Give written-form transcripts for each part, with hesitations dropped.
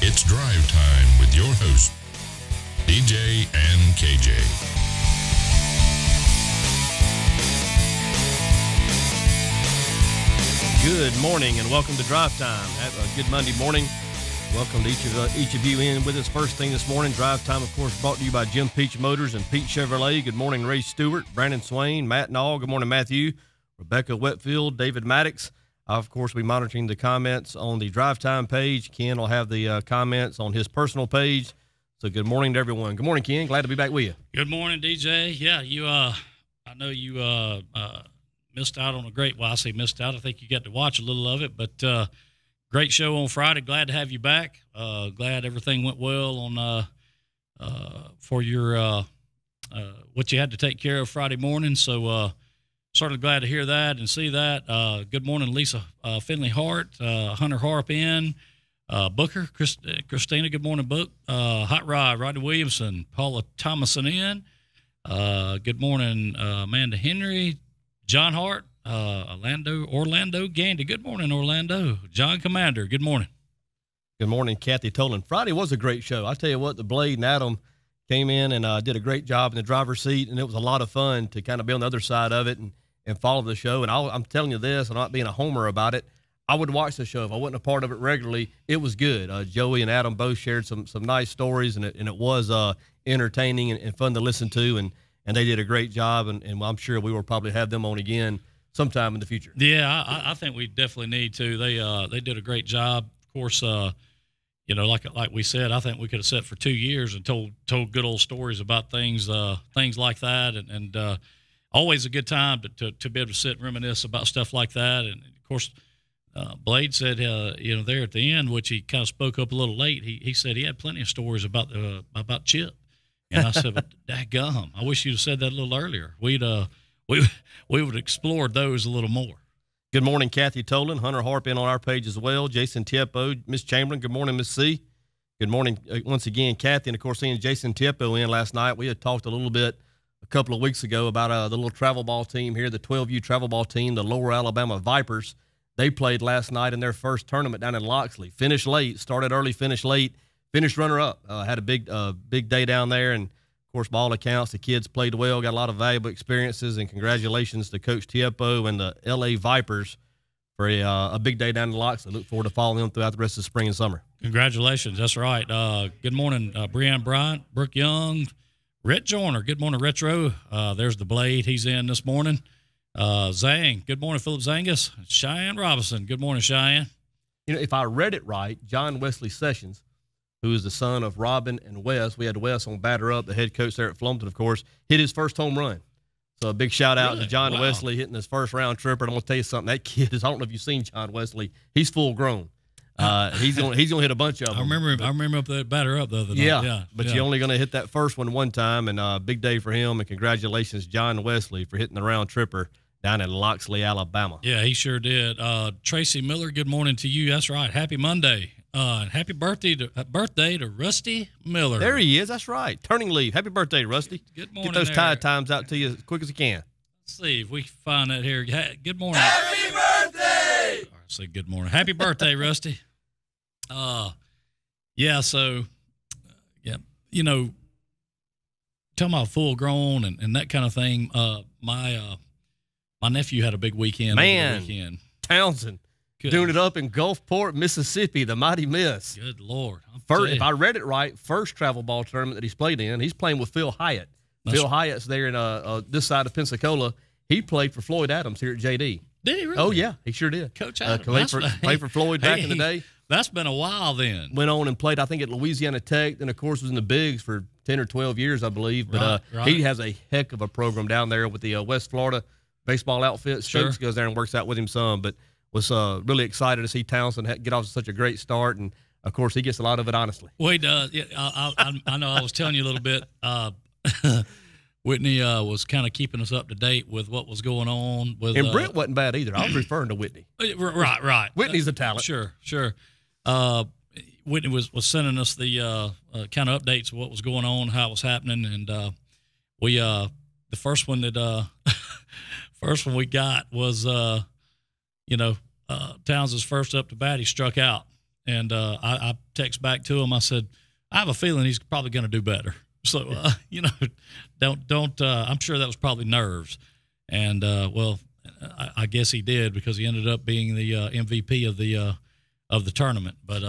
It's drive time with your hosts, DJ and KJ. Good morning and welcome to Drive Time. Have a good Monday morning. Welcome to each of you in with us first thing this morning. Drive Time, of course, brought to you by Jim Peach Motors and Pete Chevrolet. Good morning, Ray Stewart, Brandon Swain, Matt Nall. Good morning, Matthew, Rebecca Wetfield, David Maddox. Of course, we're monitoring the comments on the Drive Time page. Ken will have the comments on his personal page. So good morning to everyone. Good morning, Ken. Glad to be back with you. Good morning, DJ. Yeah, I know you missed out on a great, well, I say missed out. I think you got to watch a little of it, but great show on Friday. Glad to have you back. Glad everything went well on for your what you had to take care of Friday morning. So certainly glad to hear that and see that. Good morning, Lisa Finley Hart, Hunter Harp in, Booker, Christina. Good morning, Book. Hot Rod, Rodney Williamson, Paula Thomason in. Good morning, Amanda Henry, John Hart, Orlando Gandy. Good morning, Orlando. John Commander. Good morning. Good morning, Kathy Tolan. Friday was a great show. I tell you what, the Blade and Adam came in and did a great job in the driver's seat, and it was a lot of fun to kind of be on the other side of it and follow the show. And I'm telling you this, I'm not being a homer about it. I would watch the show if I wasn't a part of it regularly. It was good. Joey and Adam both shared some nice stories, and it was entertaining and fun to listen to, and they did a great job. And I'm sure we will probably have them on again sometime in the future. Yeah, I think we definitely need to. They did a great job. Of course, like we said, I think we could have sat for 2 years and told good old stories about things like that, and always a good time to be able to sit and reminisce about stuff like that. And of course, Blade said, there at the end, which he kind of spoke up a little late. He said he had plenty of stories about Chip, and I said, "But dadgum, I wish you'd have said that a little earlier. We would have explored those a little more." Good morning, Kathy Tolan. Hunter Harp in on our page as well. Jason Tiepo, Miss Chamberlain. Good morning, Miss C. Good morning once again, Kathy. And, of course, seeing Jason Tiepo in last night. We had talked a little bit a couple of weeks ago about the little travel ball team here, the 12U travel ball team, the Lower Alabama Vipers. They played last night in their first tournament down in Loxley. Finished late, started early, finished late, finished runner-up. Had a big day down there, and of course, by all accounts, the kids played well, got a lot of valuable experiences, and congratulations to Coach Tiepo and the L.A. Vipers for a big day down in Loxley. Look forward to following them throughout the rest of the spring and summer. Congratulations. That's right. Good morning, Breanne Bryant, Brooke Young, Rhett Joyner. Good morning, Retro. There's the Blade. He's in this morning. Zang. Good morning, Philip Zangus. Cheyenne Robinson. Good morning, Cheyenne. If I read it right, John Wesley Sessions, who is the son of Robin and Wes. We had Wes on Batter Up, the head coach there at Flomaton, of course, hit his first home run. So a big shout-out to John Wesley hitting his first round tripper. And I'm going to tell you something. That kid is, I don't know if you've seen John Wesley. He's full grown. He's gonna hit a bunch of them. I remember up that Batter Up the other night. Yeah, but you're only going to hit that first one time, and big day for him. And congratulations, John Wesley, for hitting the round tripper down in Loxley, Alabama. Yeah, he sure did. Tracy Miller, good morning to you. That's right. Happy Monday. Happy birthday to Rusty Miller. There he is. That's right. Turning leaf. Happy birthday, Rusty. Good morning. Get those there. tide times out to you as quick as you can. Let's see if we can find that here. Good morning. Happy birthday! All right, say good morning. Happy birthday, Rusty. Yeah. So, talking about full grown and that kind of thing. My nephew had a big weekend. Man, over the weekend. Townsend. Doing it up in Gulfport, Mississippi, the Mighty Miss. Good Lord. If I read it right, first travel ball tournament that he's played in, he's playing with Phil Hyatt. Phil Hyatt's there in this side of Pensacola. He played for Floyd Adams here at JD. Did he really? Oh, yeah, he sure did. Coach Adams. Played for Floyd back in the day. That's been a while then. Went on and played, I think, at Louisiana Tech, and, of course, was in the Bigs for 10 or 12 years, I believe. But right. He has a heck of a program down there with the West Florida baseball outfit. Stokes goes there and works out with him some, but was really excited to see Townsend get off to such a great start, and of course he gets a lot of it honestly. Well, he does. Yeah, I know. I was telling you a little bit. Whitney was kind of keeping us up to date with what was going on. And Brent wasn't bad either. I was referring to Whitney. Right. Whitney's a talent. Sure. Whitney was sending us the kind of updates of what was going on, how it was happening, and we the first one we got was Townsend's first up to bat. He struck out, And I text back to him. I said, I have a feeling he's probably going to do better. So, don't. I'm sure that was probably nerves. And I guess he did, because he ended up being the MVP of the tournament. But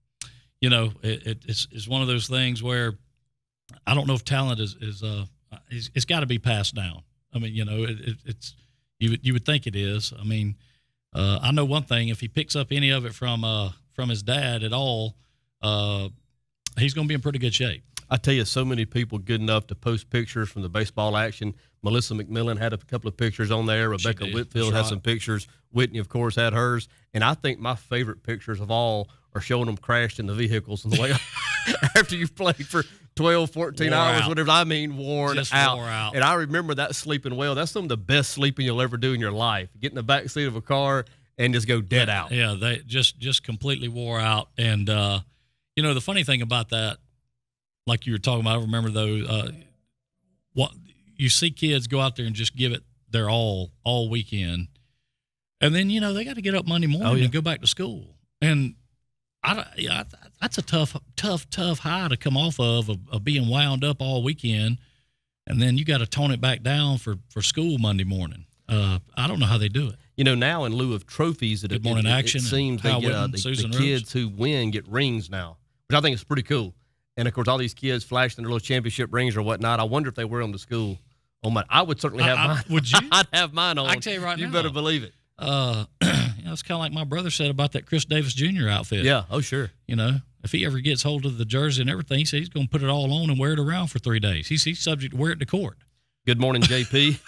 it's one of those things where I don't know if talent is it's got to be passed down. I mean, it's you would think it is. I mean, I know one thing: if he picks up any of it from his dad at all, he's going to be in pretty good shape. I tell you, so many people good enough to post pictures from the baseball action. Melissa McMillan had a couple of pictures on there. Rebecca Whitfield had some pictures. Whitney, of course, had hers. And I think my favorite pictures of all are showing them crashed in the vehicles on the way after you've played for 12, 14 hours, whatever. I mean, worn out. And I remember that sleeping well. That's some of the best sleeping you'll ever do in your life. Get in the back seat of a car and just go dead out. Yeah, they just completely wore out. And, the funny thing about that, like you were talking about, I remember though, what you see kids go out there and just give it their all weekend, and then they got to get up Monday morning and go back to school, and that's a tough high to come off of being wound up all weekend, and then you got to tone it back down for school Monday morning. I don't know how they do it. Now in lieu of trophies, it seems they get the kids who win get rings now, which I think is pretty cool. And, of course, all these kids flashing their little championship rings or whatnot. I wonder if they wear them to school. Oh, my! I would certainly have mine. Would you? I'd have mine on. I tell you right now. You better believe it. It's kind of like my brother said about that Chris Davis Jr. outfit. Yeah, oh, sure. If he ever gets hold of the jersey and everything, he said he's going to put it all on and wear it around for 3 days. He's subject to wear it to court. Good morning, JP.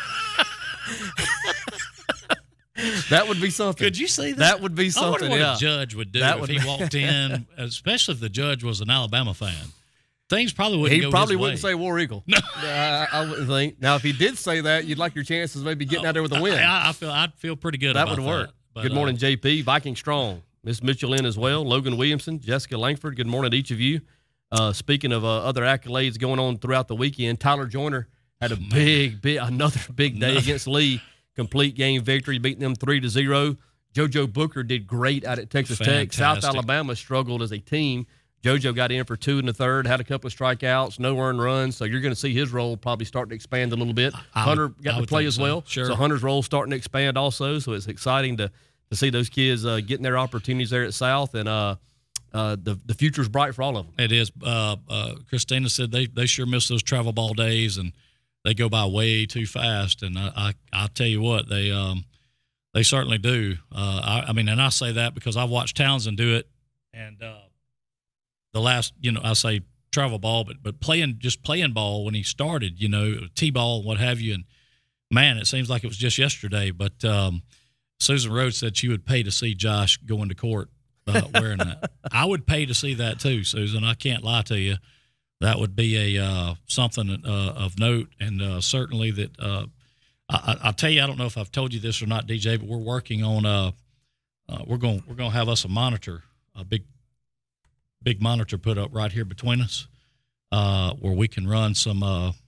That would be something. Could you see that? That would be something. I wonder what a judge would do if he walked in, especially if the judge was an Alabama fan. Things probably wouldn't go his way. He probably wouldn't say War Eagle. No. I wouldn't think. Now, if he did say that, you'd like your chances maybe getting out there with a win. I'd feel pretty good about that. That would work. But, good morning, JP. Viking Strong. Miss Mitchell in as well. Logan Williamson, Jessica Langford. Good morning to each of you. Speaking of other accolades going on throughout the weekend, Tyler Joyner had another big day against Lee. Complete game victory, beating them 3-0. JoJo Booker did great out at Texas Tech. South Alabama struggled as a team. JoJo got in for 2 in the third, had a couple of strikeouts, no earned runs. So you're going to see his role probably starting to expand a little bit. Hunter got to play as well. Sure. So Hunter's role starting to expand also. So it's exciting to see those kids getting their opportunities there at South. And the future's bright for all of them. It is. Christina said they sure miss those travel ball days, and they go by way too fast. And I'll tell you what, they certainly do. I mean, and I say that because I watched Townsend do it, and the last, I say travel ball, but playing ball when he started, T-ball, what have you. And man, it seems like it was just yesterday. But Susan Rhodes said she would pay to see Josh go into court wearing that. I would pay to see that too, Susan. I can't lie to you. That would be a something of note, and certainly that I'll tell you. I don't know if I've told you this or not, DJ, but we're working on we're going to have us a monitor, a big monitor put up right here between us, where we can run some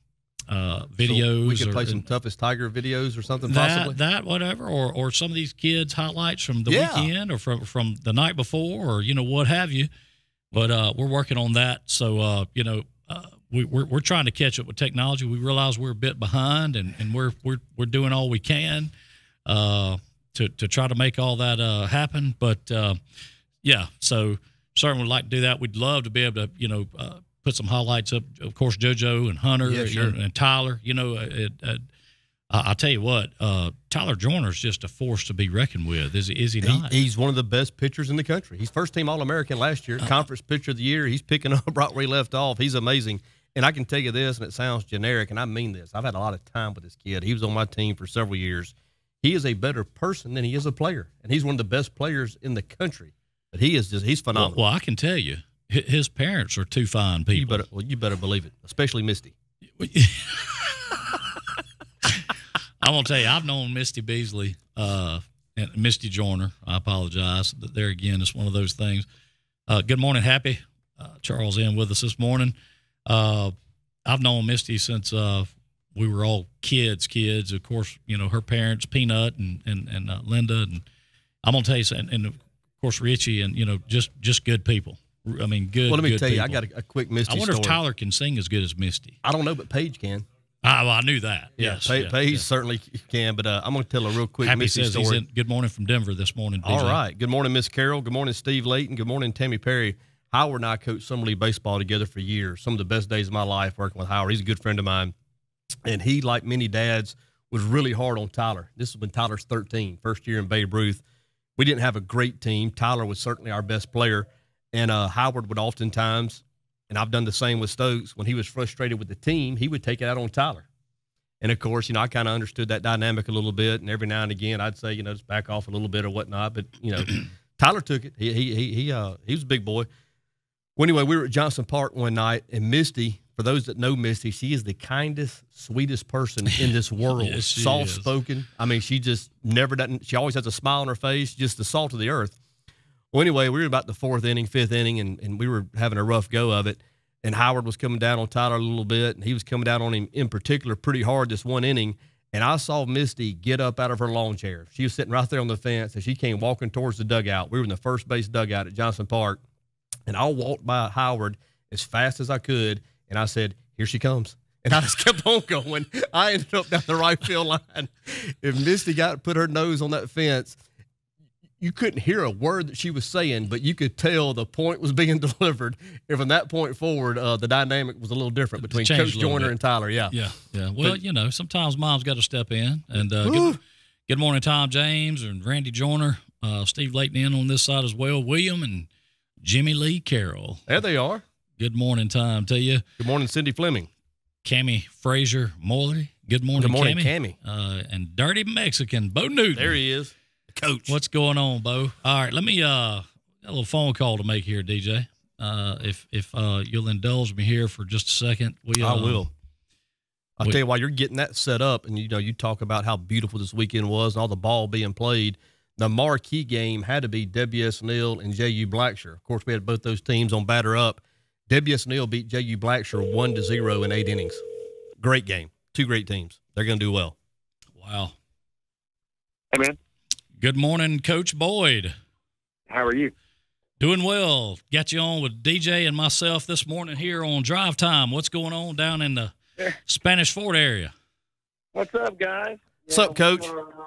videos. So we could play some Toughest Tiger videos or something, possibly. That whatever, or some of these kids' highlights from the weekend or from the night before, or what have you. But we're working on that. So we're trying to catch up with technology. We realize we're a bit behind, and we're doing all we can to try to make all that happen. But so certainly would like to do that. We'd love to be able to put some highlights up. Of course, JoJo and Hunter and Tyler. I'll tell you what, Tyler Joyner's just a force to be reckoned with. Is he not? He's one of the best pitchers in the country. He's first-team All-American last year, Conference Pitcher of the Year. He's picking up right where he left off. He's amazing. And I can tell you this, and it sounds generic, and I mean this. I've had a lot of time with this kid. He was on my team for several years. He is a better person than he is a player, and he's one of the best players in the country. But he's phenomenal. Well, I can tell you, his parents are two fine people. You better believe it, especially Misty. I'm going to tell you, I've known Misty Beasley and Misty Joyner. I apologize. But there again, it's one of those things. Good morning, Happy. Charles in with us this morning. I've known Misty since we were all kids. Of course, her parents, Peanut and Linda. And I'm going to tell you something. And course, Richie, and just good people. I mean, good. Well, let me tell you, people. I got a quick Misty story. I wonder if Tyler can sing as good as Misty. I don't know, but Paige can. Well, I knew that. Yeah, Yes, Paige certainly can. But I'm going to tell a real quick Happy Misty says story. he's in Good Morning from Denver this morning. DJ. All right. Good morning, Miss Carol. Good morning, Steve Layton. Good morning, Tammy Perry. Howard and I coached Summer League baseball together for years. Some of the best days of my life working with Howard. He's a good friend of mine. And he, like many dads, was really hard on Tyler. This was when Tyler's 13, first year in Babe Ruth. We didn't have a great team. Tyler was certainly our best player. And Howard would oftentimes, and I've done the same with Stokes, when he was frustrated with the team, he would take it out on Tyler. And, of course, I kind of understood that dynamic a little bit. And every now and again, I'd say, just back off a little bit or whatnot. But, Tyler took it. He was a big boy. Well, anyway, we were at Johnson Park one night, and Misty, for those that know Misty, she is the kindest, sweetest person in this world. Yes, she soft-spoken. I mean, she just never doesn't. She always has a smile on her face, just the salt of the earth. Well, anyway, we were about the fourth inning, fifth inning, and we were having a rough go of it. And Howard was coming down on Tyler a little bit, and he was coming down on him in particular pretty hard this one inning. And I saw Misty get up out of her lawn chair. She was sitting right there on the fence, and she came walking towards the dugout. We were in the first base dugout at Johnson Park. And I walked by Howard as fast as I could, and I said, "Here she comes." And I just kept on going. I ended up down the right field line. If Misty put her nose on that fence, you couldn't hear a word that she was saying, but you could tell the point was being delivered. And from that point forward, the dynamic was a little different between Coach Joyner and Tyler. Yeah. Well, sometimes mom's got to step in. And good morning, Tom James and Randy Joyner, Steve Layton in on this side as well, William and Jimmy Lee Carroll. There they are. Good morning, Tom, to you. Good morning, Cindy Fleming. Cammie Frazier Morley. Good morning, Cammie. And Dirty Mexican, Bo Newton. There he is. Coach. What's going on, Bo? All right, let me a little phone call to make here, DJ. If you'll indulge me here for just a second. I will. I'll tell you, while you're getting that set up, and you talk about how beautiful this weekend was and all the ball being played, the marquee game had to be W.S. Neal and J.U. Blackshear. Of course, we had both those teams on batter up. W.S. Neal beat J.U. Blackshear 1-0 in 8 innings. Great game. Two great teams. They're going to do well. Wow. Hey, man. Good morning, Coach Boyd. How are you? Doing well. Got you on with DJ and myself this morning here on Drive Time. What's going on down in the Spanish Fort area? What's up, guys? What's up, Coach?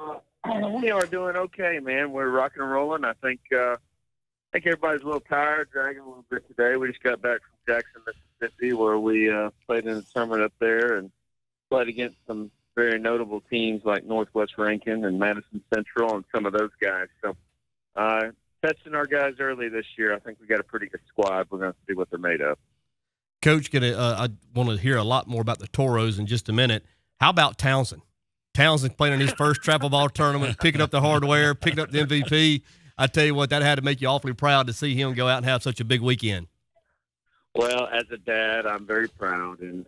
We are doing okay, man. We're rocking and rolling. I think everybody's a little tired, dragging a little bit today. We just got back from Jackson, Mississippi, where we played in a tournament up there and played against some very notable teams like Northwest Rankin and Madison Central and some of those guys. So testing our guys early this year. I think we got a pretty good squad. We're going to see what they're made of. Coach, I want to hear a lot more about the Toros in just a minute. How about Townsend? Townsend playing in his first travel ball tournament, picking up the hardware, picking up the MVP. I tell you what, that had to make you awfully proud to see him go out and have such a big weekend. Well, as a dad, I'm very proud, and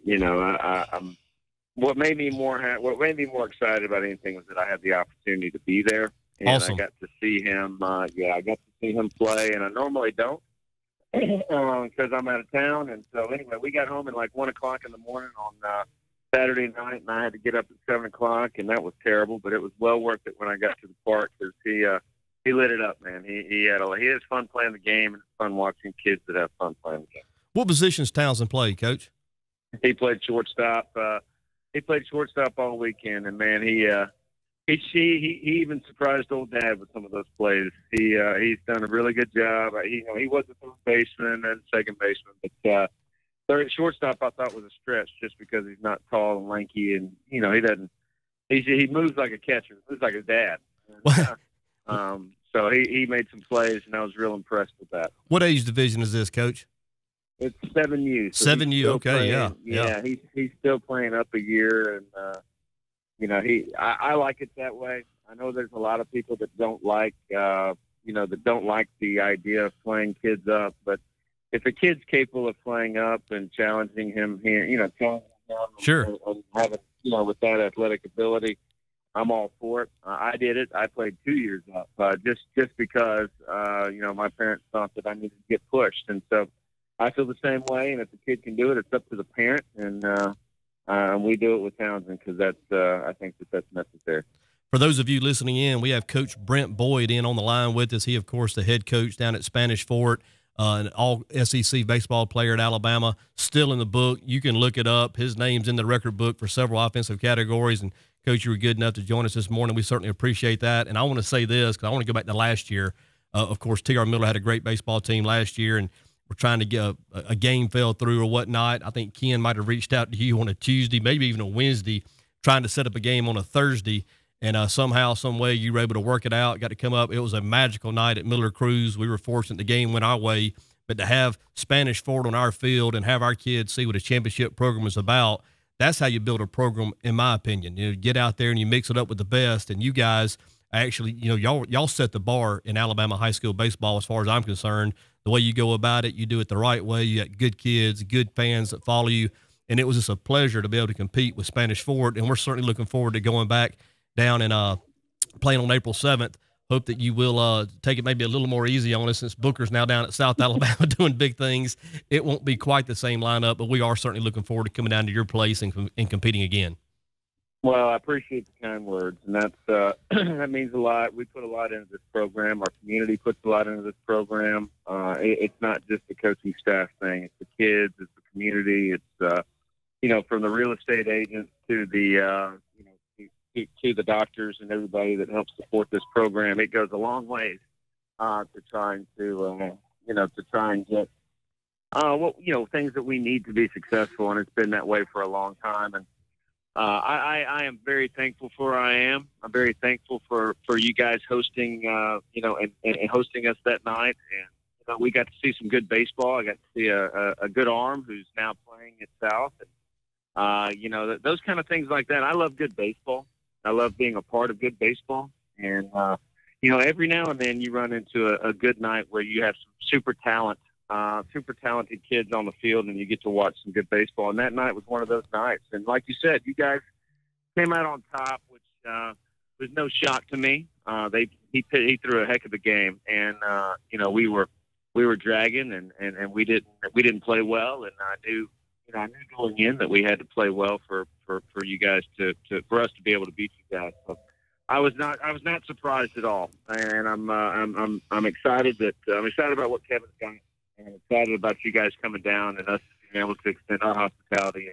I'm. What made me more excited about anything was that I had the opportunity to be there, and awesome. I got to see him. I got to see him play, and I normally don't because I'm out of town. And so, anyway, we got home at like 1 o'clock in the morning on Saturday night, and I had to get up at 7 o'clock, and that was terrible. But it was well worth it when I got to the park because he lit it up, man. He has fun playing the game, and it's fun watching kids that have fun playing the game. What positions Townsend play, Coach? He played shortstop. He played shortstop all weekend, and man, he even surprised old Dad with some of those plays. He's done a really good job. He was a third baseman and second baseman, but third shortstop I thought was a stretch just because he's not tall and lanky, and he doesn't. He moves like a catcher. He moves like his dad. So he made some plays, and I was real impressed with that. What age division is this, Coach? It's 7U. So 7U, okay, playing, yeah. He's still playing up a year, and I like it that way. I know there's a lot of people that don't like the idea of playing kids up, but if a kid's capable of playing up and challenging him here, challenging him sure, and having with that athletic ability, I'm all for it. I did it. I played 2 years up just because my parents thought that I needed to get pushed, and so. I feel the same way, and if the kid can do it, it's up to the parent, and we do it with Townsend because I think that's necessary. For those of you listening in, we have Coach Brent Boyd in on the line with us. He, of course, the head coach down at Spanish Fort, an all-SEC baseball player at Alabama, still in the book. You can look it up. His name's in the record book for several offensive categories. And, Coach, you were good enough to join us this morning. We certainly appreciate that. And I want to say this because I want to go back to last year. Of course, T.R. Miller had a great baseball team last year, and we're trying to get a game fell through or whatnot. I think Ken might have reached out to you on a Tuesday, maybe even a Wednesday, trying to set up a game on a Thursday. And somehow, some way, you were able to work it out, got to come up. It was a magical night at Miller Cruz. We were fortunate the game went our way. But to have Spanish Fort on our field and have our kids see what a championship program is about, that's how you build a program, in my opinion. You know, get out there and you mix it up with the best. And you guys actually, you know, y'all set the bar in Alabama high school baseball as far as I'm concerned. The way you go about it, you do it the right way. You got good kids, good fans that follow you. And it was just a pleasure to be able to compete with Spanish Fort. And we're certainly looking forward to going back down and playing on April 7th. Hope that you will take it maybe a little more easy on us since Booker's now down at South Alabama doing big things. It won't be quite the same lineup, but we are certainly looking forward to coming down to your place and competing again. Well, I appreciate the kind words, and that's that means a lot. We put a lot into this program. Our community puts a lot into this program. It's not just the coaching staff thing. It's the kids. It's the community. It's, you know, from the real estate agents to the, to the doctors and everybody that helps support this program. It goes a long ways to trying to, to try and get, things that we need to be successful. And it's been that way for a long time. And I am very thankful for where I am. I'm very thankful for you guys hosting, and hosting us that night. And, we got to see some good baseball. I got to see a good arm who's now playing at South. And, those kind of things like that. I love good baseball. I love being a part of good baseball. And, every now and then you run into a good night where you have some super talented kids on the field and you get to watch some good baseball. And that night was one of those nights. And like you said, you guys came out on top, which was no shock to me. He threw a heck of a game. And, we were dragging and we didn't play well. And I knew going in that we had to play well for you guys for us to be able to beat you guys. So I was not surprised at all, and I'm excited I'm excited about what Kevin's got, and I'm excited about you guys coming down and us being able to extend our hospitality.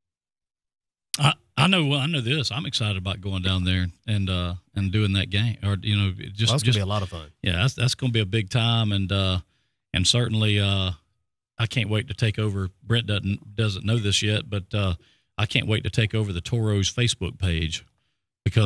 I know this. I'm excited about going down there and doing that game, or that's gonna be a lot of fun. Yeah, that's gonna be a big time, and certainly. I can't wait to take over. Brent doesn't know this yet, but I can't wait to take over the Toros Facebook page because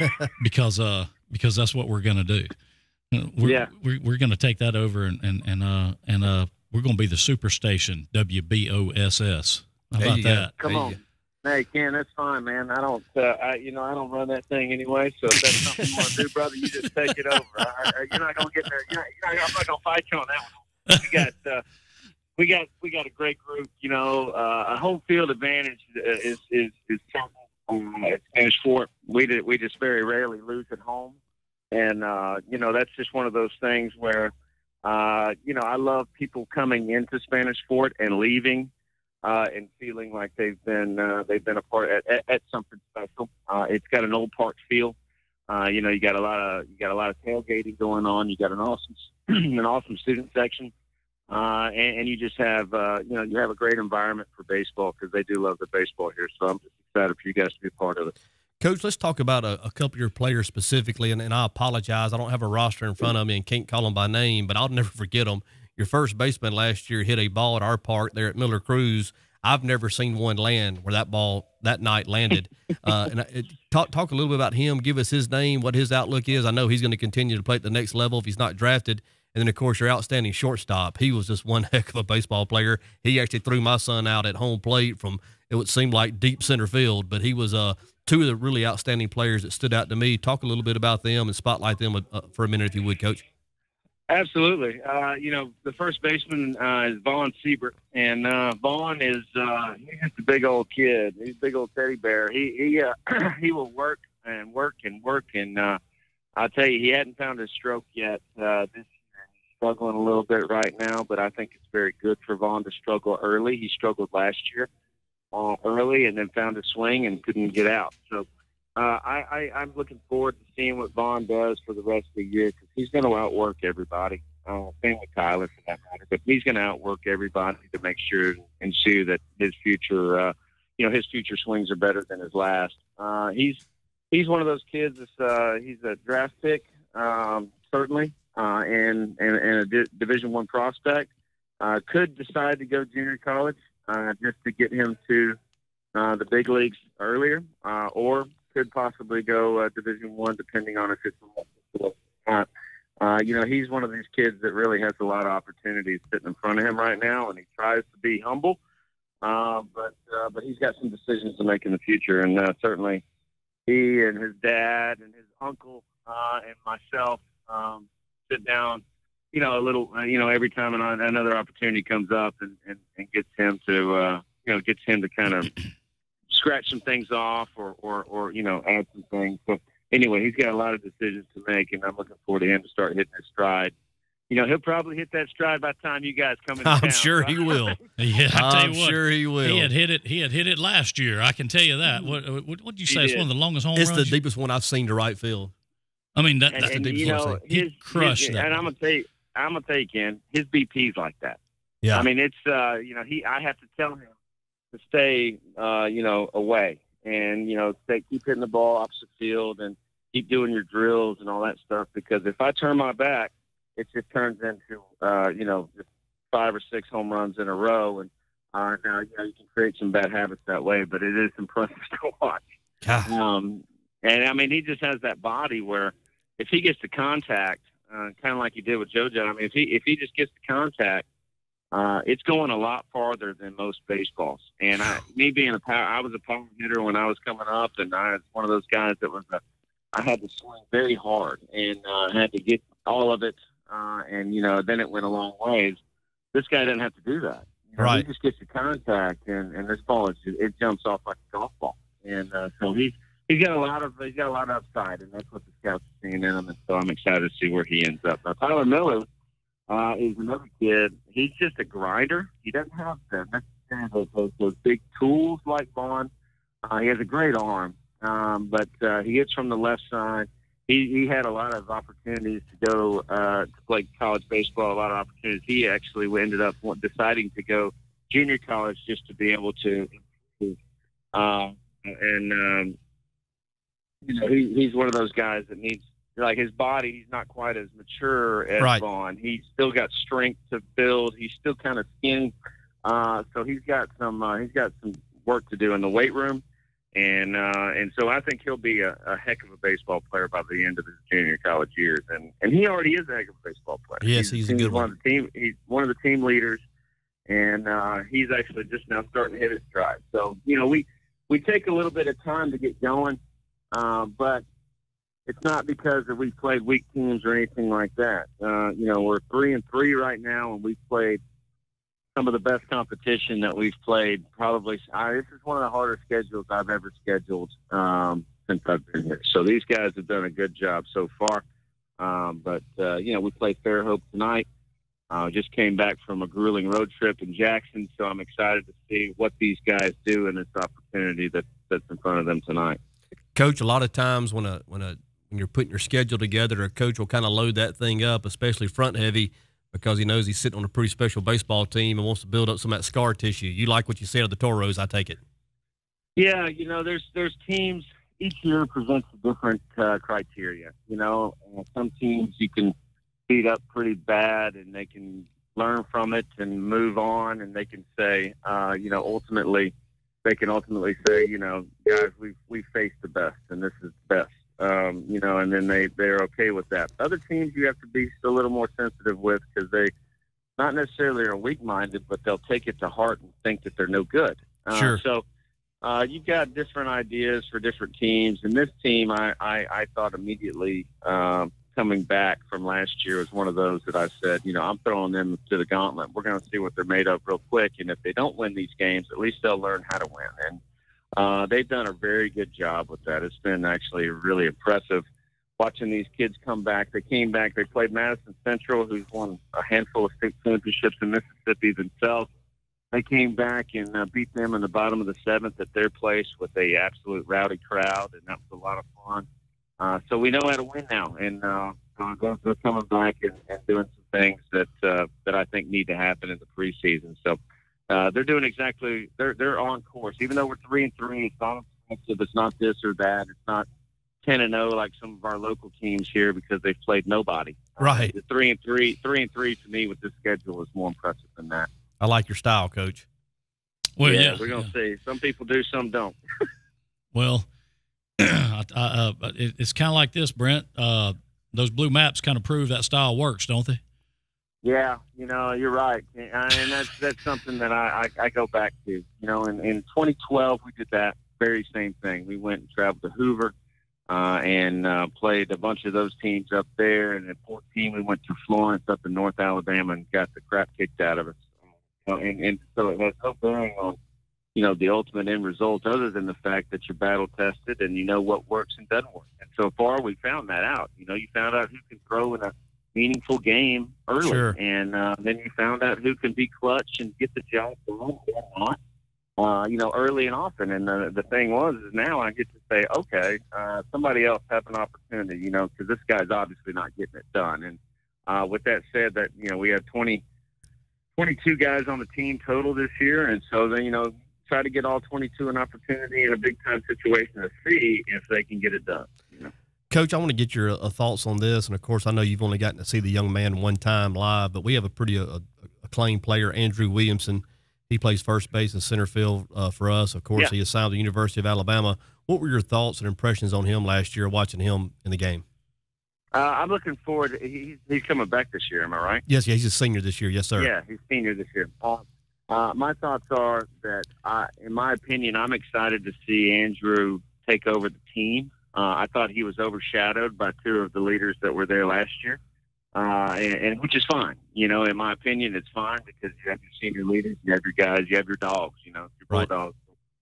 that's what we're going to do. We're going to take that over and we're going to be the Superstation WBOSS. How about that? Come on. Hey, Ken, that's fine, man. I don't run that thing anyway. So if that's something you want to do, brother, you just take it over. You're not going to get there. I'm not going to fight you on that one. We got a great group. A home field advantage is something at Spanish Fort. We just very rarely lose at home, and that's just one of those things where I love people coming into Spanish Fort and leaving and feeling like they've been a part at something special. It's got an old park feel. You got a lot of tailgating going on. You got an awesome student section. And you just have, you have a great environment for baseball because they do love the baseball here. So I'm just excited for you guys to be a part of it. Coach, let's talk about a couple of your players specifically, and I apologize. I don't have a roster in front of me and can't call them by name, but I'll never forget them. Your first baseman last year hit a ball at our park there at Miller Cruz. I've never seen one land where that ball that night landed. Talk a little bit about him. Give us his name, what his outlook is. I know he's going to continue to play at the next level if he's not drafted. And then, of course, your outstanding shortstop. He was just one heck of a baseball player. He actually threw my son out at home plate from, it would seem like, deep center field. But he was two of the really outstanding players that stood out to me. Talk a little bit about them and spotlight them for a minute, if you would, Coach. Absolutely. The first baseman is Vaughn Siebert. And Vaughn is he's just a big old kid. He's a big old teddy bear. He will work. And I'll tell you, he hadn't found his stroke yet this year. Struggling a little bit right now, but I think it's very good for Vaughn to struggle early. He struggled last year early and then found a swing and couldn't get out. So I'm looking forward to seeing what Vaughn does for the rest of the year because he's going to outwork everybody. Same with Tyler for that matter, but he's going to outwork everybody to make sure and ensure that his future, his future swings are better than his last. He's one of those kids. He's a draft pick, certainly, and a Division I prospect. Could decide to go junior college just to get him to the big leagues earlier, or could possibly go Division I, depending on if it's not. He's one of these kids that really has a lot of opportunities sitting in front of him right now, and he tries to be humble, but he's got some decisions to make in the future, and certainly he and his dad and his uncle and myself sit down, a little, every time another opportunity comes up and gets him to, kind of scratch some things off or add some things. So anyway, he's got a lot of decisions to make, and I'm looking forward to him to start hitting his stride. He'll probably hit that stride by the time you guys come in town. I'm sure he will. Yeah, I'm sure he will. He had hit it last year. I can tell you that. What did you say? It's one of the longest home runs? It's the deepest one I've seen to right field. I mean, that's the deepest one I've seen. He crushed that. And I'm gonna tell you, Ken, his BP's like that. Yeah. I mean, it's I have to tell him to stay away and keep hitting the ball opposite field and keep doing your drills and all that stuff, because if I turn my back, it just turns into just 5 or 6 home runs in a row, and now you can create some bad habits that way. But it is impressive to watch. And I mean, he just has that body where if he gets to contact, kind of like he did with JoJo. I mean, if he just gets to contact, it's going a lot farther than most baseballs. And I was a power hitter when I was coming up, and I was one of those guys that I had to swing very hard and had to get all of it. And then it went a long ways. This guy doesn't have to do that. Right. He just gets to contact, and this ball it jumps off like a golf ball. And so he's got a lot of upside, and that's what the scouts are seeing in him. And so I'm excited to see where he ends up. Now, Tyler Miller is another kid. He's just a grinder. He doesn't have those big tools like Vaughn. He has a great arm, but he hits from the left side. He had a lot of opportunities to go to play college baseball, a lot of opportunities. He actually ended up deciding to go junior college just to be able to improve. He's one of those guys that needs, like, his body, he's not quite as mature as Vaughn. He's still got strength to build. He's still kind of skinny. So he's got some work to do in the weight room. And so I think he'll be a heck of a baseball player by the end of his junior college years. And he already is a heck of a baseball player. Yes, he's a good one. He's one of the team leaders, and he's actually just now starting to hit his stride. So, we take a little bit of time to get going, but it's not because we played weak teams or anything like that. We're 3-3 right now, and we've played some of the best competition that we've played. Probably, this is one of the harder schedules I've ever scheduled since I've been here. So these guys have done a good job so far. But we played Fairhope tonight. Just came back from a grueling road trip in Jackson, so I'm excited to see what these guys do in this opportunity that's in front of them tonight. Coach, a lot of times when you're putting your schedule together, a coach will kind of load that thing up, especially front heavy, because he knows he's sitting on a pretty special baseball team and wants to build up some of that scar tissue. You like what you said of the Toros, I take it. Yeah, there's teams. Each year presents a different criteria. Some teams you can beat up pretty bad, and they can learn from it and move on, and they can say, ultimately say, guys, we faced the best, and this is the best. And then they're okay with that. Other teams you have to be a little more sensitive with, because they not necessarily are weak-minded, but they'll take it to heart and think that they're no good. Sure. So you've got different ideas for different teams. And this team, I thought immediately coming back from last year was one of those that I said, I'm throwing them to the gauntlet. We're going to see what they're made of real quick. And if they don't win these games, at least they'll learn how to win. And they've done a very good job with that. It's been actually really impressive watching these kids come back. They came back. They played Madison Central, who's won a handful of state championships in Mississippi themselves. they came back and beat them in the bottom of the 7th at their place with a absolute rowdy crowd, and that was a lot of fun. So we know how to win now, and they're coming back and doing some things that I think need to happen in the preseason. So they're doing exactly. They're on course, even though we're 3-3. It's not impressive. It's not this or that. It's not 10-0 like some of our local teams here because they've played nobody. Right. The 3-3 to me with this schedule is more impressive than that. I like your style, Coach. Well, yeah, we're gonna see. Some people do, some don't. Well, it's kind of like this, Brent. Those blue maps kind of prove that style works, don't they? Yeah, you're right, and that's something that I go back to. In 2012 we did that very same thing. We went and traveled to Hoover and played a bunch of those teams up there. And in 2014 we went to Florence up in North Alabama and got the crap kicked out of us. And so it has no bearing on the ultimate end result, other than the fact that you're battle tested and you know what works and doesn't work. And so far we found that out. You found out who can throw in a meaningful game early, Sure. And then you found out who can be clutch and get the job done or not, early and often. And the thing is now I get to say, okay, somebody else have an opportunity, because this guy's obviously not getting it done. And with that said, that we have 22 guys on the team total this year, and so then try to get all 22 an opportunity in a big time situation to see if they can get it done. Coach, I want to get your thoughts on this, and of course, I know you've only gotten to see the young man one time live, but we have a pretty acclaimed player, Andrew Williamson. He plays first base and center field for us. Of course, He is signed to the University of Alabama. What were your thoughts and impressions on him last year, watching him in the game? I'm looking forward. He's coming back this year. Am I right? Yes, he's a senior this year. Yes, sir. Yeah, he's senior this year. My thoughts are that, in my opinion, I'm excited to see Andrew take over the team. I thought he was overshadowed by two of the leaders that were there last year, and which is fine. In my opinion, it's fine because you have your senior leaders, you have your guys, you have your dogs, your bulldogs.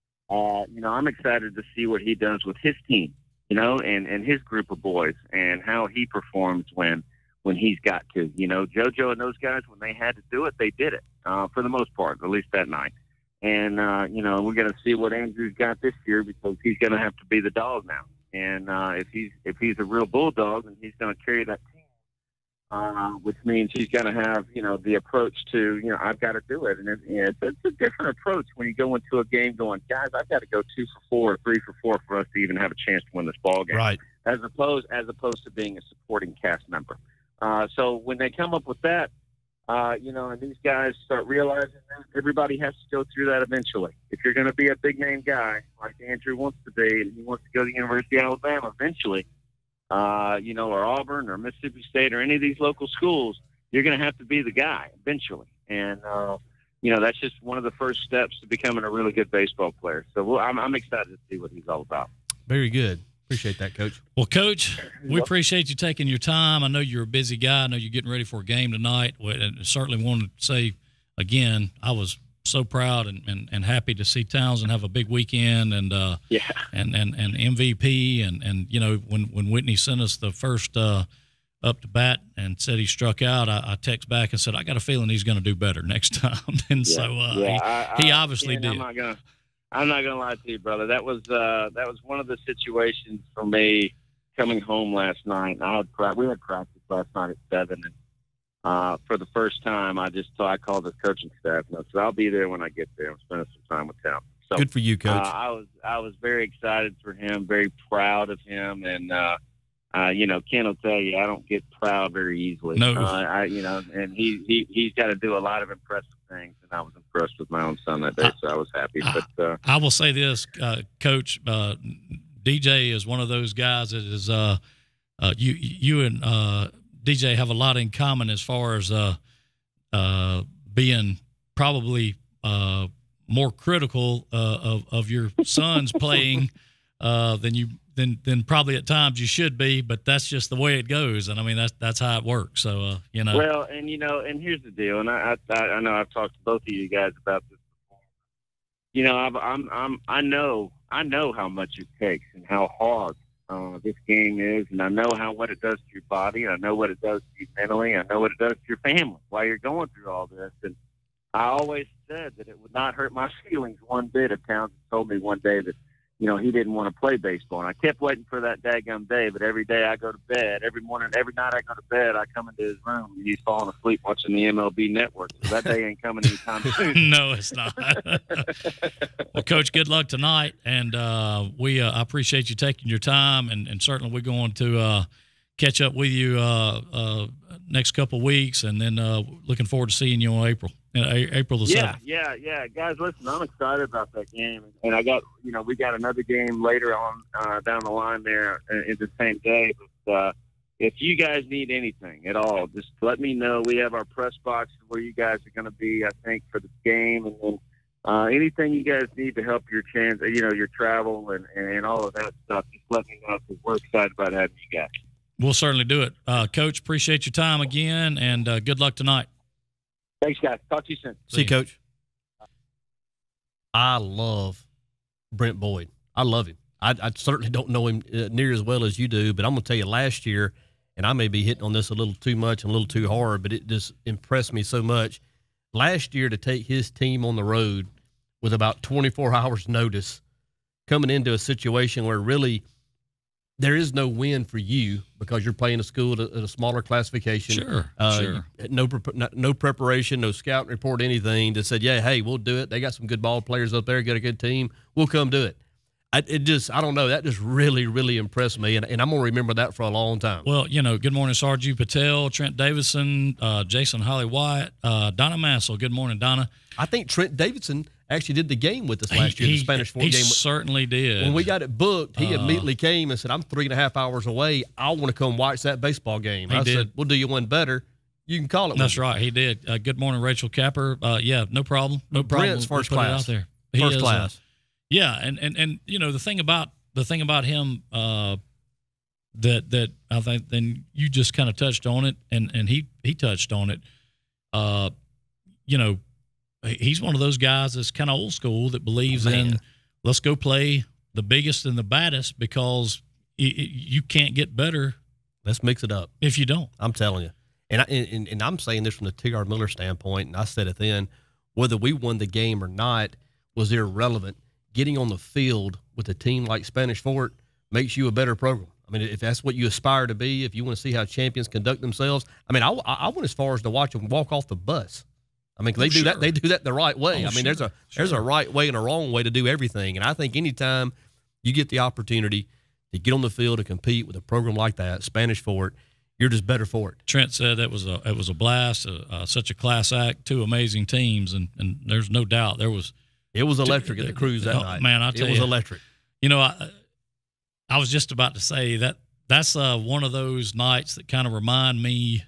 I'm excited to see what he does with his team, and his group of boys, and how he performs when he's got to. JoJo and those guys, when they had to do it, they did it for the most part, at least that night. And we're going to see what Andrew's got this year because he's going to have to be the dog now. And if he's a real bulldog, and he's going to carry that team, which means he's going to have the approach to I've got to do it, and it's a different approach when you go into a game going, guys, I've got to go 2 for 4 or 3 for 4 for us to even have a chance to win this ball game, right? As opposed to being a supporting cast member. So when they come up with that, and these guys start realizing that everybody has to go through that eventually. If you're going to be a big name guy like Andrew wants to be, and he wants to go to the University of Alabama eventually, or Auburn or Mississippi State or any of these local schools, you're going to have to be the guy eventually. And, that's just one of the first steps to becoming a really good baseball player. So I'm excited to see what he's all about. Very good. Appreciate that, Coach. Well, Coach, we appreciate you taking your time. I know you're a busy guy. I know you're getting ready for a game tonight. And certainly wanted to say, again, I was so proud and happy to see Townsend have a big weekend and MVP. And when Whitney sent us the first up to bat and said he struck out, I text back and said, I got a feeling he's going to do better next time. And he obviously did. I'm not gonna lie to you, brother. That was one of the situations for me coming home last night. We had practice last night at 7, and for the first time, I called the coaching staff and I said, I'll be there when I get there. I'm spending some time with Tom. So good for you, Coach. I was very excited for him, very proud of him, and Ken will tell you I don't get proud very easily. No, and he's got to do a lot of impressive things, and I was impressed with my own son that day, so I was happy. But I will say this, Coach, DJ is one of those guys that is you and DJ have a lot in common as far as being probably more critical of your son's playing than probably at times you should be, but that's just the way it goes. And I mean, that's how it works. So, Well, and here's the deal. And I know I've talked to both of you guys about this before. I know how much it takes and how hard this game is. And I know what it does to your body. I know what it does to you mentally. I know what it does to your family while you're going through all this. And, I always said that it would not hurt my feelings one bit if Townsend told me one day that, he didn't want to play baseball. And I kept waiting for that daggum day, but every day I go to bed, every morning, every night I go to bed, I come into his room and he's falling asleep watching the MLB Network. So that day ain't coming anytime soon. No, it's not. Well, Coach, good luck tonight. And I appreciate you taking your time. And certainly we're going to catch up with you next couple of weeks. And then looking forward to seeing you on April the 7th. Yeah. Guys, listen, I'm excited about that game. And I got, we got another game later on down the line there in the same day. But if you guys need anything at all, just let me know. We have our press box where you guys are going to be, I think, for the game. And then anything you guys need to help your chance, your travel and all of that stuff, just let me know because we're excited about having you guys. We'll certainly do it. Coach, appreciate your time again, and good luck tonight. Thanks, guys. Talk to you soon. See you, Coach. I love Brent Boyd. I love him. I certainly don't know him near as well as you do, but I'm going to tell you last year, and I may be hitting on this a little too much and a little too hard, but it just impressed me so much. Last year to take his team on the road with about 24 hours notice, coming into a situation where really there is no win for you because you're playing a school at a smaller classification. Sure. No preparation, no scouting report, anything that said, yeah, hey, we'll do it. They got some good ball players up there, got a good team. We'll come do it. I don't know. That just really, really impressed me, and I'm going to remember that for a long time. Well, good morning, Sarju Patel, Trent Davidson, Jason Holly-Wyatt, Donna Massel. Good morning, Donna. I think Trent Davidson actually did the game with us last year, the Spanish Fort game. He certainly did. When we got it booked, he immediately came and said, I'm 3.5 hours away. I want to come watch that baseball game. I said, we'll do you one better. You can call it. That's right. He did. Good morning, Rachel Capper. Yeah, no problem. No problem. Brent's first class. Out there. First class. Yeah, and the thing about him that I think then you just kind of touched on it, and he touched on it. He's one of those guys that's kind of old school that believes in let's go play the biggest and the baddest because you can't get better. Let's mix it up if you don't. I'm telling you, and I'm saying this from the T.R. Miller standpoint, and I said it then, whether we won the game or not was irrelevant. Getting on the field with a team like Spanish Fort makes you a better program. I mean, if that's what you aspire to be, if you want to see how champions conduct themselves, I mean, I went as far as to watch them walk off the bus. I mean, they do that. They do that the right way. I mean, there's a right way and a wrong way to do everything. And I think anytime you get the opportunity to get on the field to compete with a program like that, Spanish Fort, you're just better for it. Trent said it was a blast, such a class act, two amazing teams, and there's no doubt there was. It was electric at the Cruise that night. Man, I tell you, it was electric. I was just about to say that's one of those nights that kind of reminded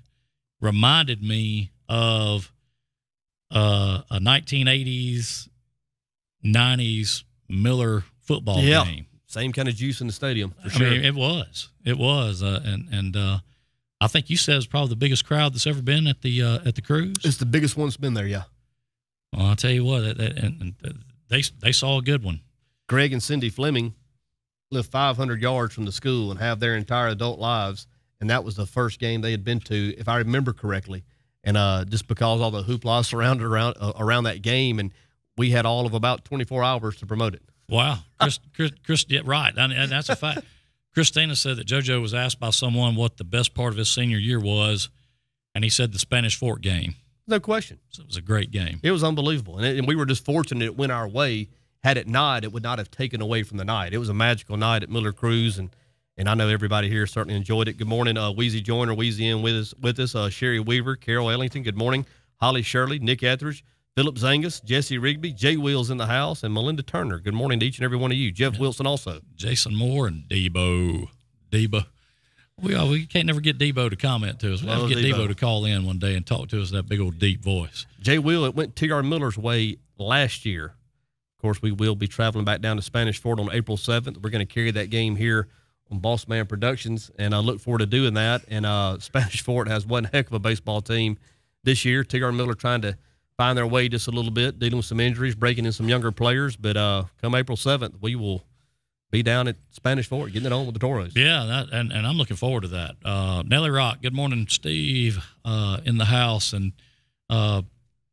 me of a 1980s, 90s Miller football game. Same kind of juice in the stadium for sure. I mean, it was, and I think you said it's probably the biggest crowd that's ever been at the Cruise. It's the biggest one that's been there, yeah. Well, I'll tell you what, and they saw a good one. Greg and Cindy Fleming live 500 yards from the school and have their entire adult lives, and that was the first game they had been to, if I remember correctly. And just because all the hoopla surrounded around that game, and we had all of about 24 hours to promote it. Wow, Chris, yeah, right, and that's a fact. Christina said that JoJo was asked by someone what the best part of his senior year was, and he said the Spanish Fort game. No question. So it was a great game. It was unbelievable. And we were just fortunate it went our way. Had it not, it would not have taken away from the night. It was a magical night at Miller Cruise, and I know everybody here certainly enjoyed it. Good morning, Wheezy Joyner, Wheezy in with us, Sherry Weaver, Carol Ellington. Good morning, Holly Shirley, Nick Etheridge, Philip Zangus, Jesse Rigby, Jay Wheels in the house, and Melinda Turner. Good morning to each and every one of you. Jeff Wilson also. Jason Moore and Debo. We can't never get Debo to comment to us. We'll have to get Debo to call in one day and talk to us that big old deep voice. Jay Will, it went T.R. Miller's way last year. Of course, we will be traveling back down to Spanish Fort on April 7th. We're going to carry that game here on Boss Man Productions, and I look forward to doing that. And Spanish Fort has one heck of a baseball team this year. T.R. Miller trying to find their way just a little bit, dealing with some injuries, breaking in some younger players. But come April 7th, we will be down at Spanish Fort, getting it on with the Toros. Yeah, and I'm looking forward to that. Nelly Rock, good morning, Steve, in the house. And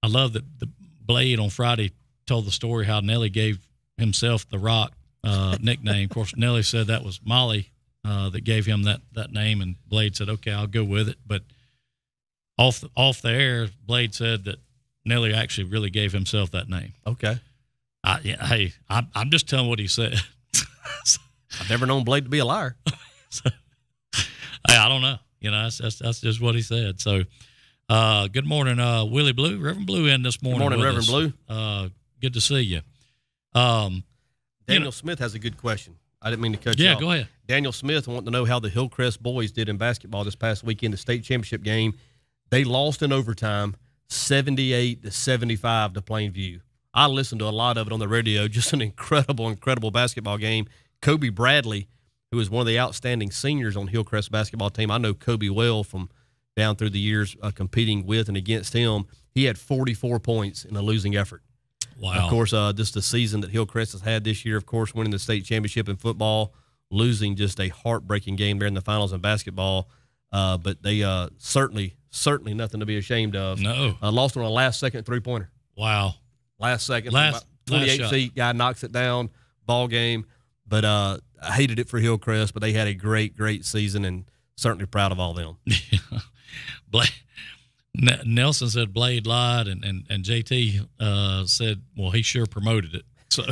I love that the Blade on Friday told the story how Nelly gave himself the Rock nickname. Of course, Nelly said that was Molly that gave him that name, and Blade said, "Okay, I'll go with it." But off the air, Blade said that Nelly actually really gave himself that name. Okay. Hey, I'm just telling what he said. I've never known Blade to be a liar. Hey, I don't know. That's just what he said. So, good morning, Willie Blue, Reverend Blue, in this morning. Good morning, Reverend Blue. Good to see you. Daniel Smith has a good question. I didn't mean to cut you off. Yeah, go ahead. Daniel Smith wanted to know how the Hillcrest boys did in basketball this past weekend, the state championship game. They lost in overtime, 78-75 to Plainview. I listened to a lot of it on the radio. Just an incredible basketball game. Kobe Bradley, who is one of the outstanding seniors on Hillcrest basketball team. I know Kobe well from down through the years competing with and against him. He had 44 points in a losing effort. Wow. Of course, this is the season that Hillcrest has had this year, of course, winning the state championship in football, losing just a heartbreaking game there in the finals in basketball. But they certainly nothing to be ashamed of. No. Lost on a last-second three-pointer. Wow. Last second. Last 28 shot. feet, guy knocks it down, ball game. But I hated it for Hillcrest, but they had a great season, and certainly proud of all them. Nelson said Blade lied, and JT said, well, he sure promoted it. So,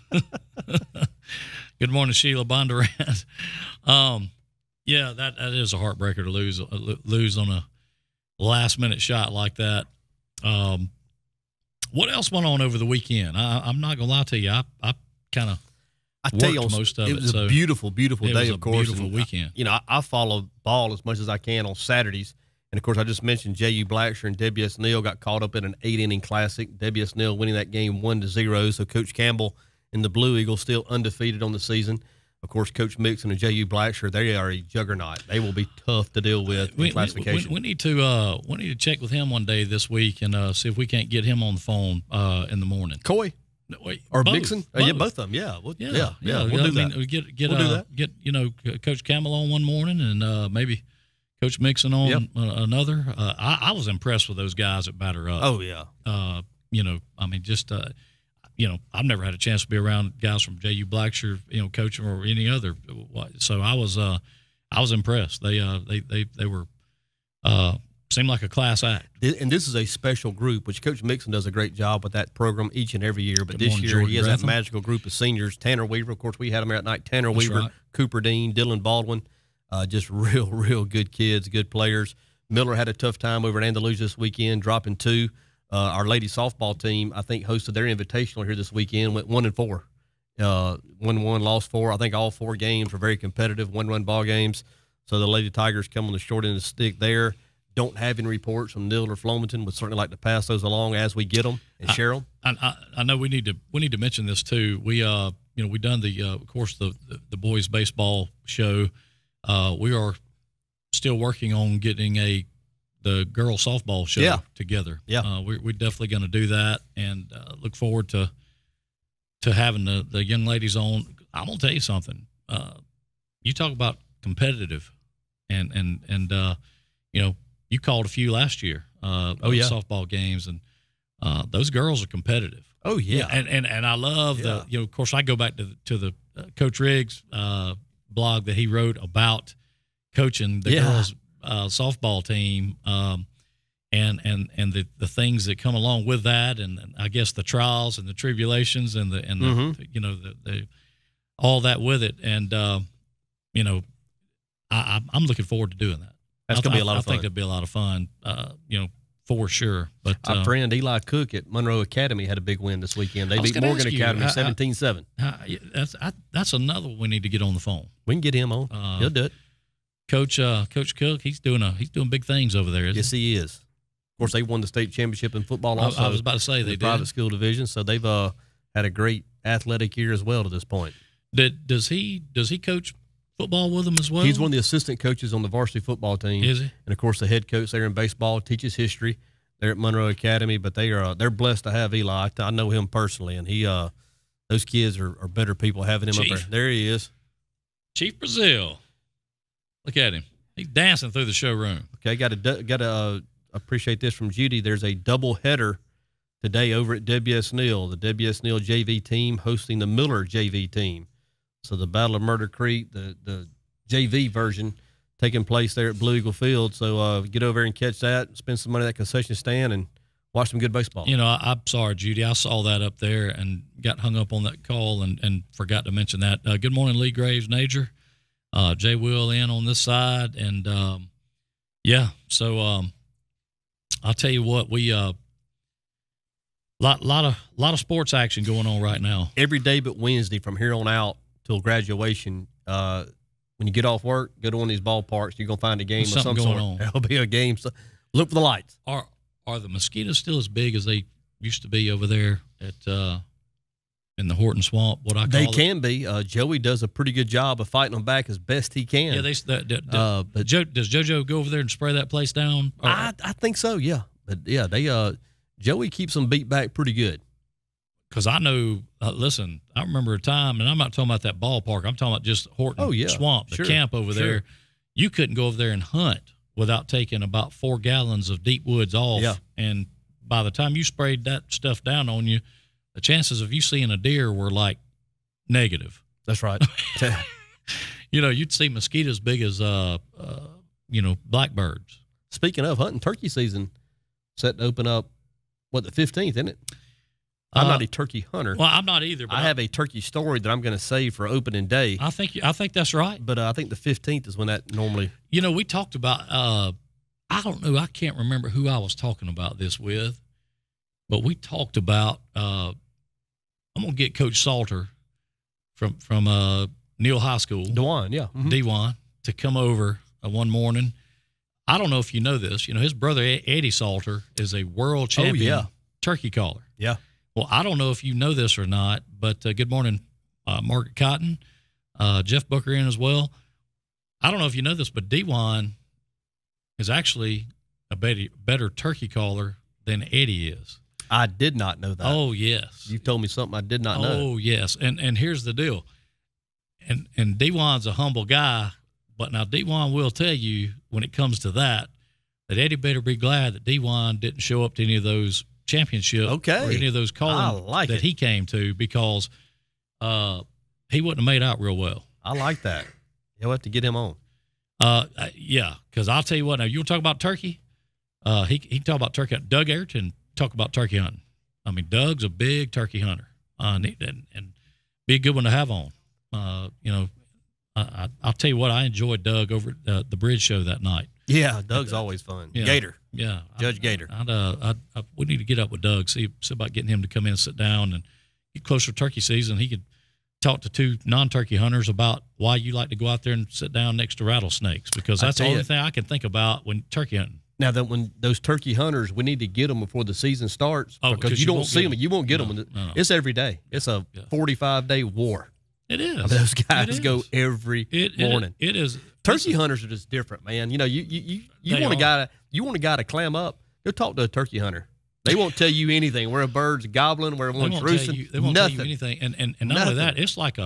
good morning, Sheila Bondurant. Yeah, that is a heartbreaker to lose on a last-minute shot like that. What else went on over the weekend? I'm not going to lie to you. I kind of worked most of it. It was a beautiful day, of course. Beautiful weekend. I follow ball as much as I can on Saturdays. And, of course, I just mentioned J.U. Blacksher and W.S. Neal got caught up in an 8-inning classic. W.S. Neal winning that game 1-0. So Coach Campbell and the Blue Eagles still undefeated on the season. Of course, Coach Mixon and J.U. Blacksher, they are a juggernaut. They will be tough to deal with in classification. We need to check with him one day this week and see if we can't get him on the phone in the morning. Coy? No, wait, or both, Mixon? both. Yeah, both of them. Yeah, we'll do that. Get Coach Campbell on one morning and maybe Coach Mixon on another. I was impressed with those guys at Batter Up. Oh yeah. I've never had a chance to be around guys from J.U. Blacksher, coaching or any other. So I was impressed. They were seemed like a class act. And this is a special group, which Coach Mixon does a great job with that program each and every year. But this year he has that magical group of seniors. Tanner Weaver, of course, we had him here at night. Tanner Weaver, right. Cooper Dean, Dylan Baldwin, just real good kids, good players. Miller had a tough time over at Andalusia this weekend, dropping 2. Our lady softball team, I think, hosted their invitational here this weekend, went 1-4. 1-1, lost 4. I think all 4 games were very competitive, 1-run ball games. So the Lady Tigers come on the short end of the stick there. Don't have any reports from Nil or Flomaton. Would certainly like to pass those along as we get them and share them. I know we need to mention this too. We we done of course the boys baseball show. We are still working on getting the girls softball show together. Yeah, we're definitely going to do that, and look forward to having the young ladies on. I'm gonna tell you something. You talk about competitive, and you called a few last year. Softball games, and those girls are competitive. Oh yeah, and I love of course I go back to the Coach Riggs blog that he wrote about coaching the girls softball team, and the things that come along with that, and I guess the trials and the tribulations and the all that with it, and I'm looking forward to doing that. That's going to be a lot of fun. I think it'll be a lot of fun, for sure. But our friend Eli Cook at Monroe Academy had a big win this weekend. They beat Morgan Academy 17-7. That's another one we need to get on the phone. We can get him on. He'll do it. Coach Cook, he's doing big things over there. Yes, he is. Of course, they won the state championship in football. Also, I was about to say they did. Private school division, so they've had a great athletic year as well to this point. Does he coach football with them as well? He's one of the assistant coaches on the varsity football team. Is he? And of course, the head coach there in baseball teaches history. They're at Monroe Academy, but they're blessed to have Eli. I know him personally, and he those kids are better people having him up there. There he is, Chief Brazil. Look at him. He's dancing through the showroom. Okay, got to appreciate this from Judy. There's a double header today over at W.S. Neal, the W.S. Neal JV team hosting the Miller JV team. So the Battle of Murder Creek, the JV version, taking place there at Blue Eagle Field. So get over there and catch that, spend some money at that concession stand, and watch some good baseball. You know, I'm sorry, Judy. I saw that up there and got hung up on that call and forgot to mention that. Good morning, Lee Graves, Nager. Jay Will in on this side. And, so I'll tell you what, we lot of sports action going on right now. Every day but Wednesday from here on out till graduation, when you get off work, go to one of these ballparks, you're going to find a game of some going sort. on. There'll be a game. So look for the lights. Are the mosquitoes still as big as they used to be over there at in the Horton Swamp? They can be. Joey does a pretty good job of fighting them back as best he can. Yeah, but does JoJo go over there and spray that place down? I think so. Yeah, but yeah, Joey keeps them beat back pretty good. Because I know, listen, I remember a time, and I'm not talking about that ballpark. I'm talking about just Horton Swamp, the camp over there. You couldn't go over there and hunt without taking about 4 gallons of Deep Woods off. Yeah. And by the time you sprayed that stuff down on you, the chances of you seeing a deer were like negative. That's right. You know, you'd see mosquitoes big as, blackbirds. Speaking of hunting, turkey season set to open up, the 15th, isn't it? I'm not a turkey hunter. Well, I'm not either. But I have a turkey story that I'm going to save for opening day. I think that's right. But I think the 15th is when that normally. You know, we talked about. I don't know. I can't remember who I was talking about this with, but we talked about. I'm going to get Coach Salter from Neal High School, Dewan, yeah, Dewan, to come over one morning. I don't know if you know this. You know, his brother Eddie Salter is a world champion turkey caller. Yeah. Well, I don't know if you know this or not, but good morning, Margaret Cotton, Jeff Booker in as well. I don't know if you know this, but Dewan is actually a better turkey caller than Eddie is. I did not know that. Oh, yes. You told me something I did not know. Oh, yes. And here's the deal. And Dewan's a humble guy, but now Dewan will tell you when it comes to that Eddie better be glad that Dewan didn't show up to any of those championship or any of those calling he came to, because he wouldn't have made out real well. I like that. You'll have to get him on. Yeah, because I'll tell you what, now you want to talk about turkey? He can talk about turkey. Doug Ayrton talk about turkey hunting. I mean, Doug's a big turkey hunter, and be a good one to have on. I'll tell you what, I enjoyed Doug over at the Bridge Show that night. Yeah, Doug's always fun. Yeah, Gator. Yeah. Judge Gator. We need to get up with Doug, see about getting him to come in and sit down and get closer to turkey season. He could talk to 2 non-turkey hunters about why you like to go out there and sit down next to rattlesnakes, because that's the only thing I can think about when turkey hunting. Now, that when those turkey hunters, we need to get them before the season starts, because you don't see them. You won't get them. No. It's every day. It's a 45-day war. It is. I mean, those guys go every morning. It is. Turkey hunters are just different, man. You know, you want a guy to clam up. Go talk to a turkey hunter. They won't tell you anything. Where a bird's gobbling, where one's roosting. They won't nothing. tell you anything. And not only that, it's like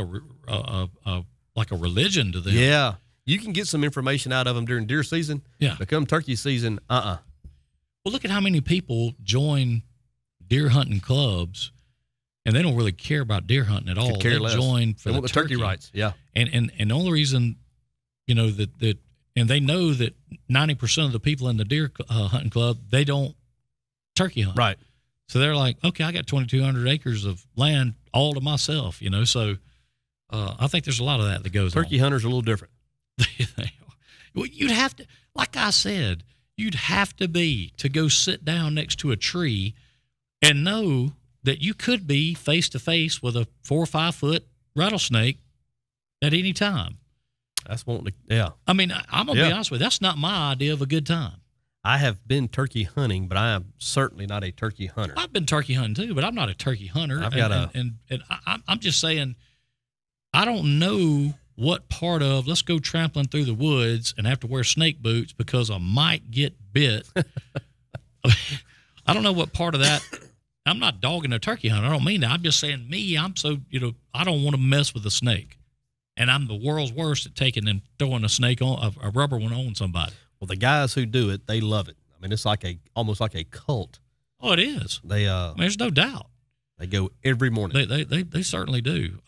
a religion to them. Yeah, you can get some information out of them during deer season. Yeah, become turkey season. Well, look at how many people join deer hunting clubs, and they don't really care about deer hunting at all. They join for the turkey rights. Yeah, and the only reason, you know, that and they know that 90% of the people in the deer hunting club, they don't turkey hunt. Right. So they're like, okay, I got 2,200 acres of land all to myself, you know. So I think there's a lot of that goes on. Turkey hunters are a little different. Well, you'd have to, like I said, you'd have to go sit down next to a tree and know that you could be face to face with a 4 or 5 foot rattlesnake at any time. That's wanting to, yeah. I mean, I'm going to be honest with you. That's not my idea of a good time. I have been turkey hunting, but I am certainly not a turkey hunter. I've been turkey hunting too, but I'm not a turkey hunter. I'm just saying, I don't know what part of, let's go trampling through the woods and have to wear snake boots because I might get bit. I don't know what part of that. I'm not dogging a turkey hunter. I don't mean that. I'm just saying I'm so, I don't want to mess with a snake. And I'm the world's worst at taking and throwing a snake on, a rubber one on somebody. Well, the guys who do it, they love it. I mean, it's like almost like a cult. Oh, it is. They There's no doubt. they go every morning. They certainly do.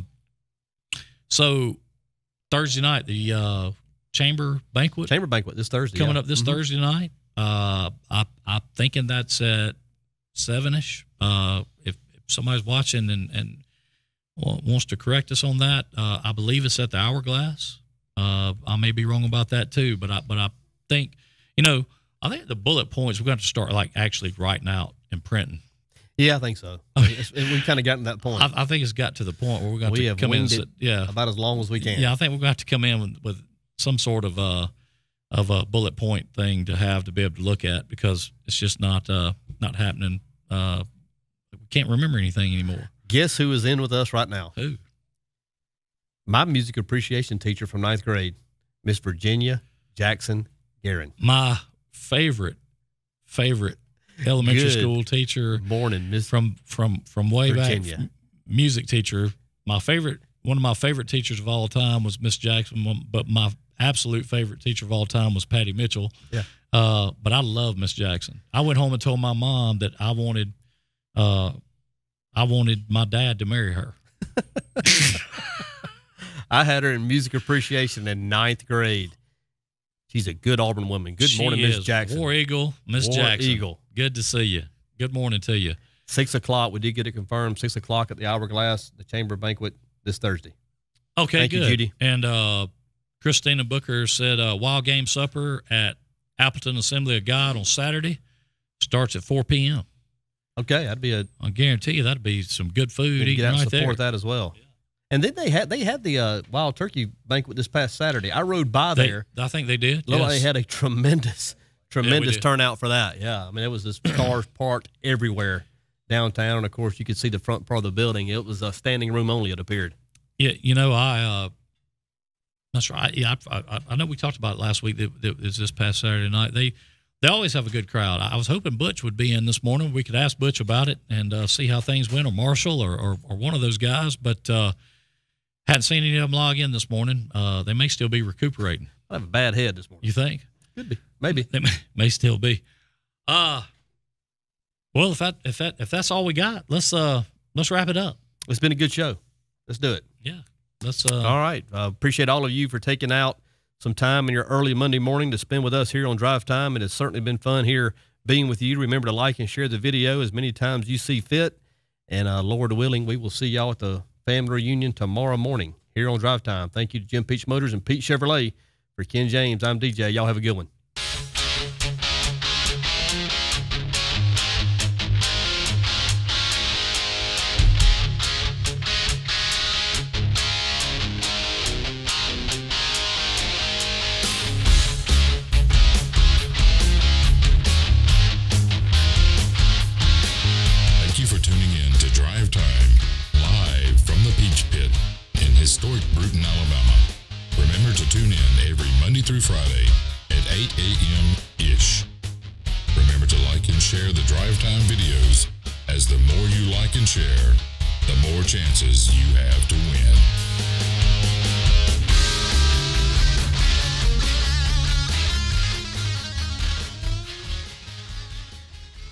So Thursday night, the chamber banquet this Thursday coming up this Thursday night. I'm thinking that's at 7-ish. If somebody's watching and wants to correct us on that, I believe it's at the Hourglass. I may be wrong about that too, but I think, I think the bullet points we're going to start like actually writing out and printing. Yeah, I think so. We've kind of gotten to that point. I think it's got to the point where we're going to have come in. Yeah, about as long as we can. Yeah, I think we're going to have to come in with some sort of a bullet point thing to have to be able to look at, because it's just not happening. We can't remember anything anymore. Guess who is in with us right now? Who? My music appreciation teacher from 9th grade, Miss Virginia Jackson Guerin. My favorite elementary school teacher. Morning, Miss from way Virginia. back. Music teacher. One of my favorite teachers of all time was Miss Jackson, but my absolute favorite teacher of all time was Patty Mitchell. Yeah. But I love Miss Jackson. I went home and told my mom that I wanted my dad to marry her. I had her in music appreciation in 9th grade. She's a good Auburn woman. Good morning, Miss Jackson. War Eagle, Miss Jackson. Eagle. Good to see you. Good morning to you. 6 o'clock. We did get it confirmed. 6 o'clock at the Hourglass, the chamber banquet this Thursday. Okay, Thank good. you, Judy. And Christina Booker said wild game supper at Appleton Assembly of God on Saturday starts at 4 p.m. Okay, that'd be I guarantee you that'd be some good food eating get out right and support there. that as well. Yeah. And then they had the wild turkey banquet this past Saturday. I rode by there. I think they did. Looked like yes. they had a tremendous turnout for that. Yeah, I mean, it was just cars parked everywhere downtown. And of course, you could see the front part of the building. It was a standing room only, it appeared. Yeah, that's right. Yeah, I know we talked about it last week. That was this past Saturday night. They always have a good crowd. I was hoping Butch would be in this morning. We could ask Butch about it and see how things went, or Marshall, or one of those guys. But hadn't seen any of them log in this morning. They may still be recuperating. I have a bad head this morning. You think? Could be. Maybe. They may still be. Well, if that's all we got, let's wrap it up. It's been a good show. Let's do it. Yeah. Let's. All right. Appreciate all of you for taking out some time in your early Monday morning to spend with us here on Drive Time. It has certainly been fun here being with you. Remember to like and share the video as many times you see fit. And Lord willing, we will see y'all at the family reunion tomorrow morning here on Drive Time. Thank you to Jim Peach Motors and Pete Chevrolet. For Ken James, I'm DJ. Y'all have a good one. Thank you for tuning in to Drive Time, live from the Peach Pit in historic Bruton, Alabama. Remember to tune in every Monday through Friday at 8 a.m.-ish. Remember to like and share the Drive Time videos, as the more you like and share, the more chances you have to win.